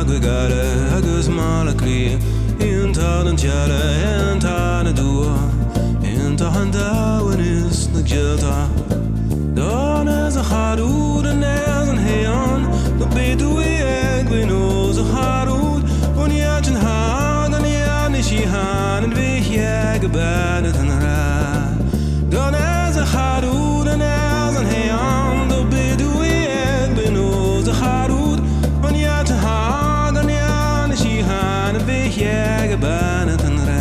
gwigare agus mala clia Inta den tjale inta na dua Inta handa wen is na gilta Dan is a harud en is een hean Dan bedu ik ben oze harud Van jatjen haag en jat nish jihan En weeg jäge benet en ra Dan is a harud en is een hean Dan bedu ik ben oze harud Van jatjen haag en jat nish jihan En weeg jäge benet en ra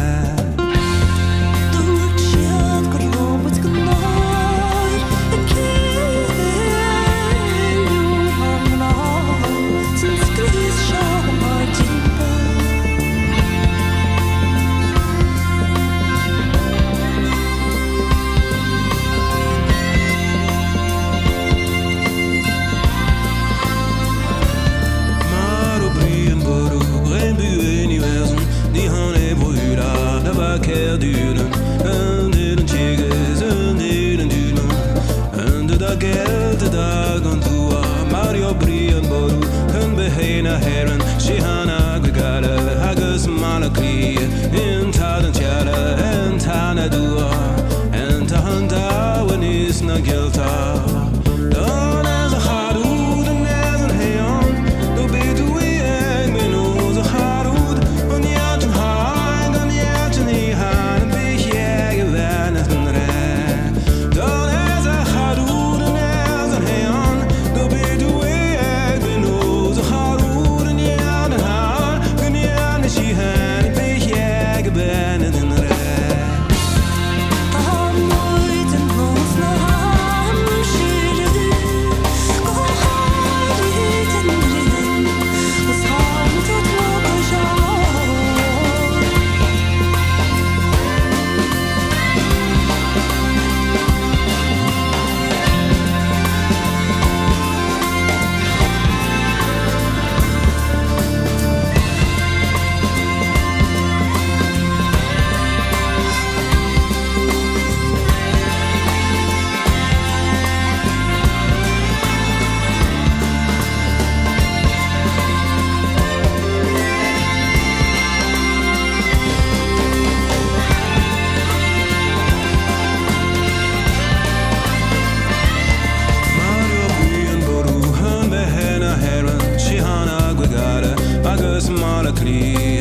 duren en duren tjeges en duren duren en de dag geld de dag aan toe Mario Brian Boru en behena heren Shihana gwigare hagus malakri in taden tjara en tana dua en tahanda wen is na gilta dan is a harud en is een heon do bedu ik ben oze harud en jatjen haag en jatjen hiha Agus malakli